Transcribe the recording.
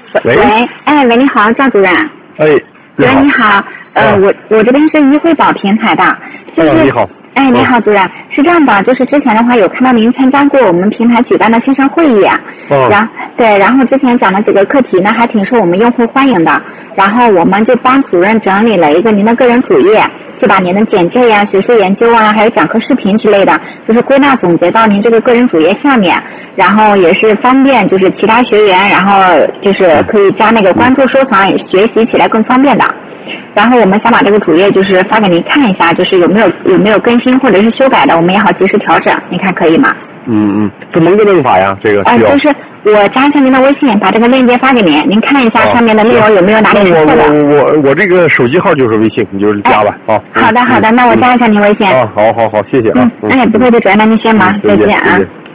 喂，喂，你好，赵主任。 哎， 主任你好，我这边是医惠宝平台的，就是你好。 你好，主任，是这样的，就是之前的话有看到您参加过我们平台举办的线上会议，然后之前讲的几个课题呢，还挺受我们用户欢迎的，然后我们就帮主任整理了一个您的个人主页，就把您的简介呀、学术研究啊，还有讲课视频之类的，就是归纳总结到您这个个人主页下面，然后也是方便就是其他学员，然后就是可以加那个关注收藏，学习起来更方便的。然后我们想把这个主页就是发给您看一下，就是有没有更新或者是修改的，我们也好及时调整，您看可以吗？ 怎么个弄法呀？这个就是我加一下您的微信，把这个链接发给您，您看一下上面的内容有没有哪里是错的。 我这个手机号就是微信，你就是加吧。 好的，那我加一下您微信。 好，谢谢啊。 不客气，主任，那您先忙，再见啊。